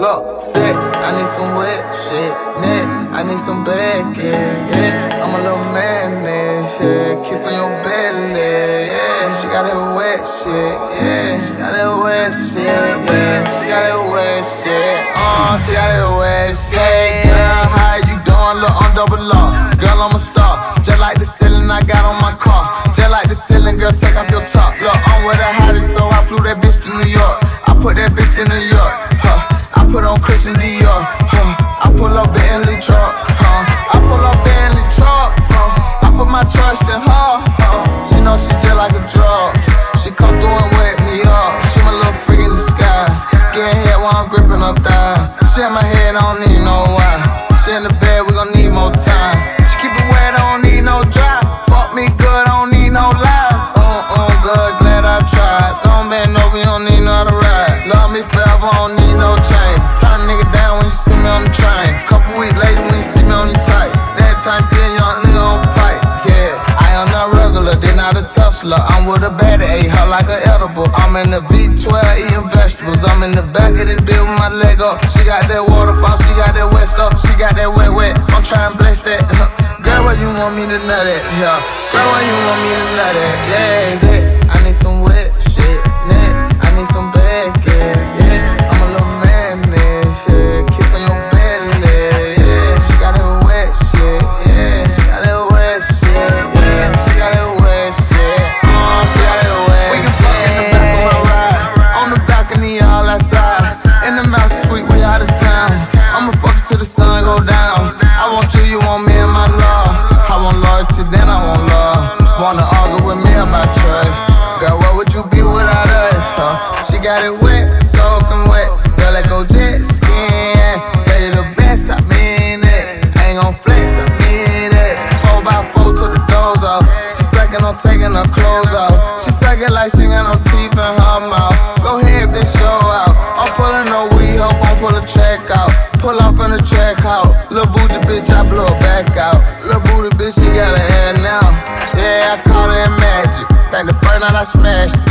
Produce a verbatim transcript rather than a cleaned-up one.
Look, sex, I need some wet shit. Neck, I need some back, yeah, yeah. I'm a little man, yeah. Kiss on your belly, yeah. She got that wet shit, yeah. She got that wet shit, yeah. She got that wet shit, uh, she got that wet shit. Girl, how you doing? Look, I'm double law. Girl, I'm a star. Just like the ceiling I got on my car. Just like the ceiling, girl, take off your top. Look, I'm with the hottest, so I flew that bitch to New York. I put that bitch in New York, huh. I put on Christian Dior, huh. I pull up Bentley truck, huh. I pull up Bentley truck, huh. I put my trust in her, huh. She know she just like a drug. She come through and wake me up. She my little freak in disguise. Getting hit while I'm gripping her thigh. She in my head, I don't need no why. She in the bed, we gon' need more time. She keep it wet, I don't need no dry. Fuck me good, I don't need no lies. Uh, uh, good, glad I tried. Don't bend over, you don't need no other ride. Love me forever, I don't need no change. Turn a nigga down when you see me on the train. Couple weeks later when you see me on your tight. That time see a young nigga on pipe. Yeah, I am not regular, then not a Tesla. I'm with a baddie, ate her like an edible. I'm in the V twelve eating vegetables. I'm in the back of the bill with my leg up. She got that waterfall, she got that wet stuff. She got that wet wet, I'm trying to bless that. Girl, where you want me to nut at? Yeah, girl, where you want me to nut at? Yeah, sex, I need some wet shit. Neck, I need some back, yeah, yeah. I'm a little man, yeah. Kiss on your belly, yeah. She got that wet shit, yeah. She got that wet shit, yeah. She got that wet shit, uh, she got that wet shit. We can fuck in the back of my ride, on the balcony, all outside. In the mouse suite, we out of town. I'ma fuck till the sun go down. I want you, you want me and my love. I want loyalty, then I want love. Wanna argue with me about trust. Girl, what would you be without us, huh? She got it wet, soaking wet. Girl, let go jet skin. Girl, you the best, I mean it. I ain't gon' flex, I mean it. Four by four to the doors off. She sucking on taking her clothes off. She sucking like she got no teeth in her mouth. Go ahead, bitch, show out. I'm pulling no weed, hope I'm pull a track out. Pull off in the track out. Lil' bougie bitch, I blow her back out. Lil' booty bitch, she got her hair now. Yeah, I call it magic. Think the first night I smashed.